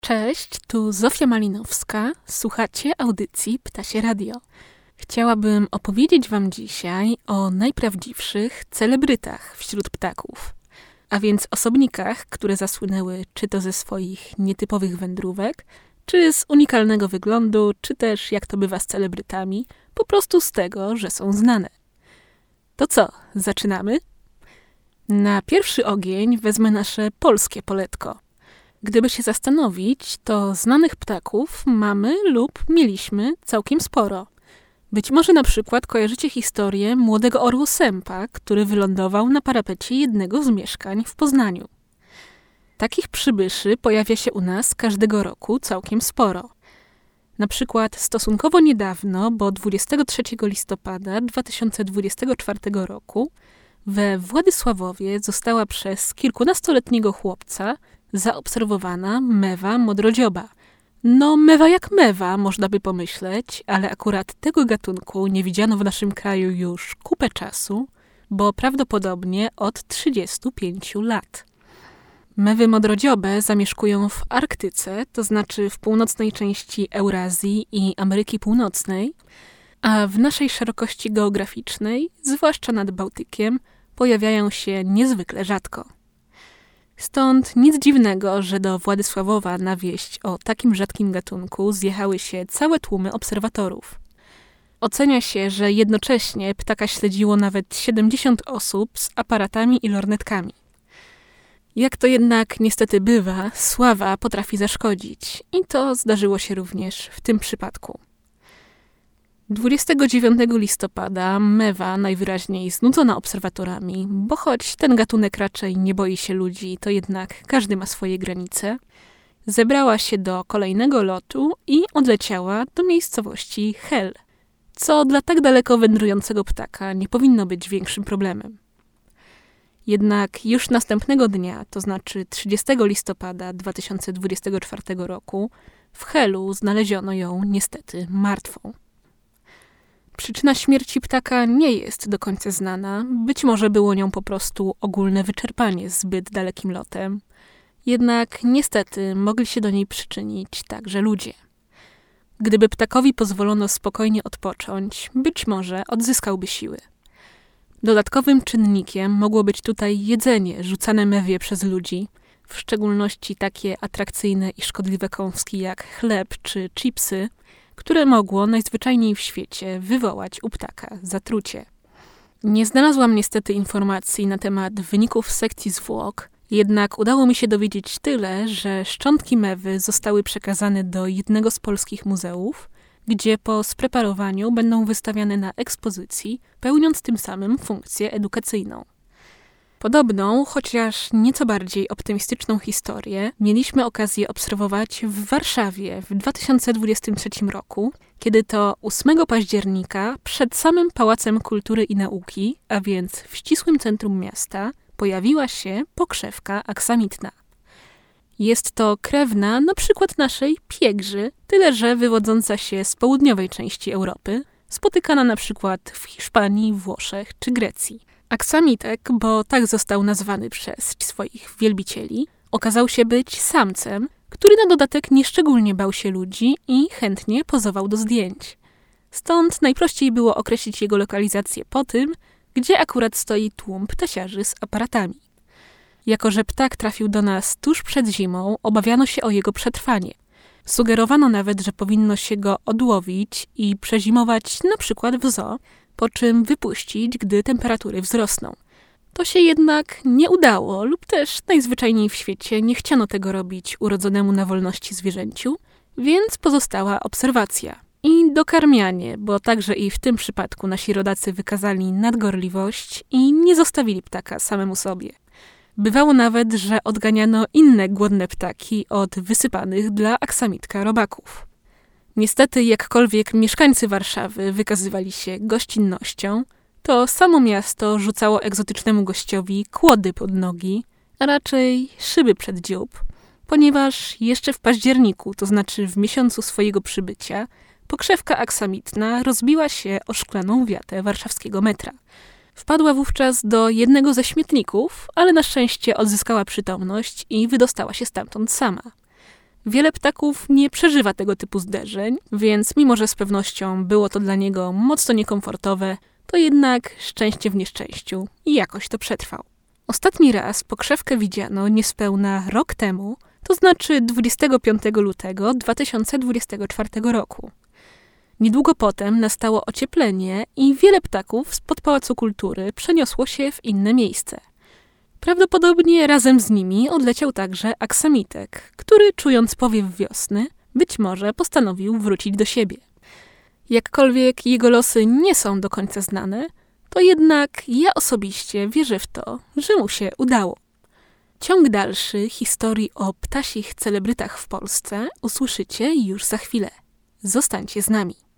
Cześć, tu Zofia Malinowska. Słuchacie audycji Ptasie Radio. Chciałabym opowiedzieć Wam dzisiaj o najprawdziwszych celebrytach wśród ptaków. A więc osobnikach, które zasłynęły czy to ze swoich nietypowych wędrówek, czy z unikalnego wyglądu, czy też, jak to bywa z celebrytami, po prostu z tego, że są znane. To co, zaczynamy? Na pierwszy ogień wezmę nasze polskie poletko. Gdyby się zastanowić, to znanych ptaków mamy lub mieliśmy całkiem sporo. Być może na przykład kojarzycie historię młodego orłu sępa, który wylądował na parapecie jednego z mieszkań w Poznaniu. Takich przybyszy pojawia się u nas każdego roku całkiem sporo. Na przykład stosunkowo niedawno, bo 23 listopada 2024 roku we Władysławowie została przez kilkunastoletniego chłopca zaobserwowana mewa modrodzioba. No mewa jak mewa, można by pomyśleć, ale akurat tego gatunku nie widziano w naszym kraju już kupę czasu, bo prawdopodobnie od 35 lat. Mewy modrodziobe zamieszkują w Arktyce, to znaczy w północnej części Eurazji i Ameryki Północnej, a w naszej szerokości geograficznej, zwłaszcza nad Bałtykiem, pojawiają się niezwykle rzadko. Stąd nic dziwnego, że do Władysławowa na wieść o takim rzadkim gatunku zjechały się całe tłumy obserwatorów. Ocenia się, że jednocześnie ptaka śledziło nawet 70 osób z aparatami i lornetkami. Jak to jednak niestety bywa, sława potrafi zaszkodzić i to zdarzyło się również w tym przypadku. 29 listopada mewa, najwyraźniej znudzona obserwatorami, bo choć ten gatunek raczej nie boi się ludzi, to jednak każdy ma swoje granice, zebrała się do kolejnego lotu i odleciała do miejscowości Hel, co dla tak daleko wędrującego ptaka nie powinno być większym problemem. Jednak już następnego dnia, to znaczy 30 listopada 2024 roku, w Helu znaleziono ją niestety martwą. Przyczyna śmierci ptaka nie jest do końca znana, być może było nią po prostu ogólne wyczerpanie zbyt dalekim lotem. Jednak niestety mogli się do niej przyczynić także ludzie. Gdyby ptakowi pozwolono spokojnie odpocząć, być może odzyskałby siły. Dodatkowym czynnikiem mogło być tutaj jedzenie rzucane mewie przez ludzi, w szczególności takie atrakcyjne i szkodliwe kąski jak chleb czy chipsy, które mogło najzwyczajniej w świecie wywołać u ptaka zatrucie. Nie znalazłam niestety informacji na temat wyników sekcji zwłok, jednak udało mi się dowiedzieć tyle, że szczątki mewy zostały przekazane do jednego z polskich muzeów, gdzie po spreparowaniu będą wystawiane na ekspozycji, pełniąc tym samym funkcję edukacyjną. Podobną, chociaż nieco bardziej optymistyczną historię mieliśmy okazję obserwować w Warszawie w 2023 roku, kiedy to 8 października przed samym Pałacem Kultury i Nauki, a więc w ścisłym centrum miasta, pojawiła się pokrzewka aksamitna. Jest to krewna na przykład naszej piegrzy, tyle że wywodząca się z południowej części Europy, spotykana na przykład w Hiszpanii, Włoszech czy Grecji. Aksamitek, bo tak został nazwany przez swoich wielbicieli, okazał się być samcem, który na dodatek nieszczególnie bał się ludzi i chętnie pozował do zdjęć. Stąd najprościej było określić jego lokalizację po tym, gdzie akurat stoi tłum ptasiarzy z aparatami. Jako że ptak trafił do nas tuż przed zimą, obawiano się o jego przetrwanie. Sugerowano nawet, że powinno się go odłowić i przezimować na przykład w zoo, po czym wypuścić, gdy temperatury wzrosną. To się jednak nie udało lub też najzwyczajniej w świecie nie chciano tego robić urodzonemu na wolności zwierzęciu, więc pozostała obserwacja i dokarmianie, bo także i w tym przypadku nasi rodacy wykazali nadgorliwość i nie zostawili ptaka samemu sobie. Bywało nawet, że odganiano inne głodne ptaki od wysypanych dla aksamitka robaków. Niestety, jakkolwiek mieszkańcy Warszawy wykazywali się gościnnością, to samo miasto rzucało egzotycznemu gościowi kłody pod nogi, a raczej szyby przed dziób, ponieważ jeszcze w październiku, to znaczy w miesiącu swojego przybycia, pokrzewka aksamitna rozbiła się o szklaną wiatę warszawskiego metra. Wpadła wówczas do jednego ze śmietników, ale na szczęście odzyskała przytomność i wydostała się stamtąd sama. Wiele ptaków nie przeżywa tego typu zderzeń, więc mimo, że z pewnością było to dla niego mocno niekomfortowe, to jednak szczęście w nieszczęściu i jakoś to przetrwał. Ostatni raz pokrzewkę widziano niespełna rok temu, to znaczy 25 lutego 2024 roku. Niedługo potem nastało ocieplenie i wiele ptaków spod Pałacu Kultury przeniosło się w inne miejsce. Prawdopodobnie razem z nimi odleciał także aksamitek, który czując powiew wiosny, być może postanowił wrócić do siebie. Jakkolwiek jego losy nie są do końca znane, to jednak ja osobiście wierzę w to, że mu się udało. Ciąg dalszy historii o ptasich celebrytach w Polsce usłyszycie już za chwilę. Zostańcie z nami.